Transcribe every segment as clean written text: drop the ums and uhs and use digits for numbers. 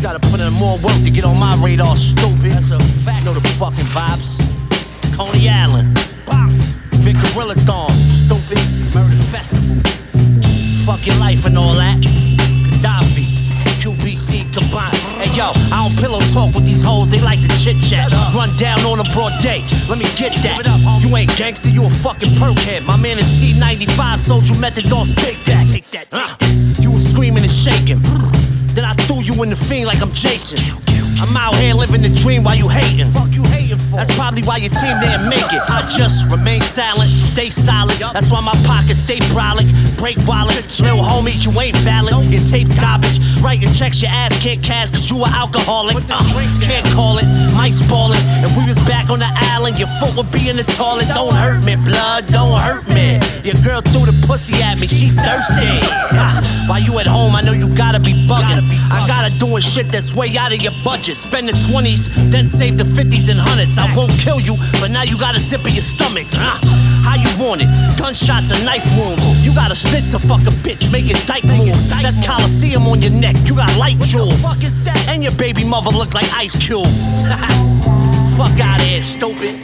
gotta put in more work to get on my radar, stupid. That's a fact. Know the fucking vibes. Coney Island, Bop. Big Gorilla Thorn, stupid. Murder Festival. Fuck your life and all that. Gaddafi, QBC combined. Hey yo, I don't pillow talk with these hoes, they like to chit chat. Run down on a broad day, let me get that. You ain't gangster, you a fucking perkhead. My man is C95, sold you methadone, take that. Take that, take that. You was screaming and shaking. Then I threw you in the fiend like I'm Jason. I'm out here living the dream while you hating. Fuck you hating for? That's probably why your team didn't make it. I just remain silent, stay solid. That's why my pockets stay brolic. Break wallets, little homie, you ain't valid. Your tape's garbage. Writing checks your ass can't cash cause you an alcoholic. Can't call it, might spoil it. If we was back on the island, your foot would be in the toilet. Don't hurt me, blood, don't hurt me. Your girl threw the pussy at me, she thirsty. While you at home, I know you gotta be bugging. I gotta doing shit that's way out of your budget. Spend the 20s, then save the 50s and 100s. I won't kill you, but now you got a zip in your stomach. How you want it? Gunshots and knife wounds. You got a snitch to fuck a bitch, making dyke moves. That's Coliseum on your neck, you got light jewels. And your baby mother look like Ice Cube. Fuck out of here, stupid.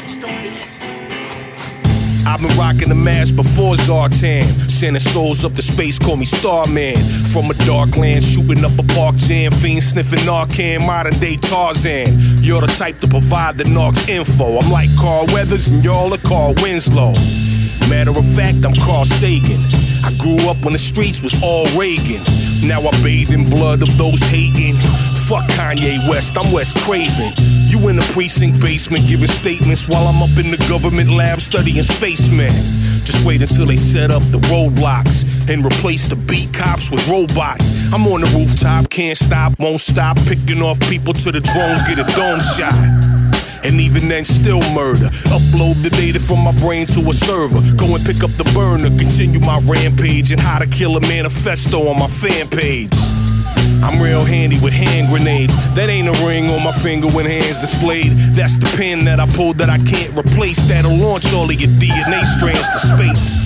I've been rocking the mask before Zartan. Sending souls up to space, call me Starman. From a dark land, shooting up a park jam. Fiends sniffing Narcan, modern day Tarzan. You're the type to provide the Narcs info. I'm like Carl Weathers and y'all are Carl Winslow. Matter of fact, I'm Carl Sagan. I grew up when the streets was all Reagan. Now I bathe in blood of those hating. Fuck Kanye West, I'm Wes Craven. You in the precinct basement giving statements while I'm up in the government lab studying spacemen. Just wait until they set up the roadblocks and replace the beat cops with robots. I'm on the rooftop, can't stop, won't stop, picking off people till the drones get a dome shot. And even then still murder. Upload the data from my brain to a server. Go and pick up the burner, continue my rampage. And how to kill a manifesto on my fan page. I'm real handy with hand grenades. That ain't a ring on my finger when hands displayed. That's the pin that I pulled that I can't replace. That'll launch all of your DNA strands to space.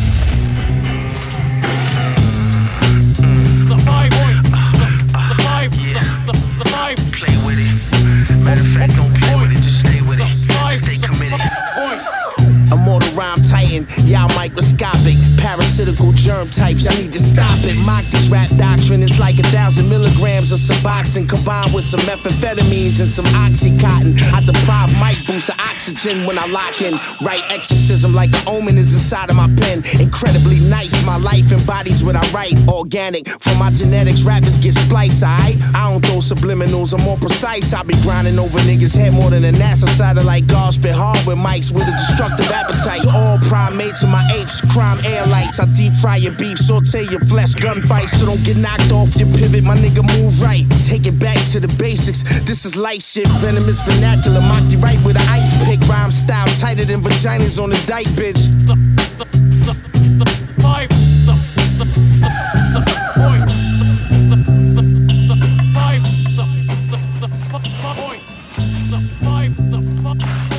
The five. Play with it. Matter of fact, don't play with it, just stay with it. Stay committed. Immortal rhyme titan, y'all microscopic. Parasitical germ types, y'all need to stop it. Mock this rap doctrine, it's like 1,000 milligrams of Suboxone combined with some methamphetamines and some Oxycontin. I deprive mic boost of oxygen when I lock in. Write exorcism like an omen is inside of my pen. Incredibly nice, my life embodies what I write. Organic, from my genetics, rappers get spliced, alright? I don't throw subliminals, I'm more precise. I be grinding over niggas' head more than a NASA satellite. God spit hard with mics with a destructive appetite. To all primates and my apes, crime airlights. I deep fry your beef, saute your flesh, gunfights. So don't get knocked off your pivot, my nigga move right. Take it back to the basics, this is light shit. Venomous vernacular, mock you right with an ice pick. Rhyme style tighter than vaginas on the dike, bitch. The five.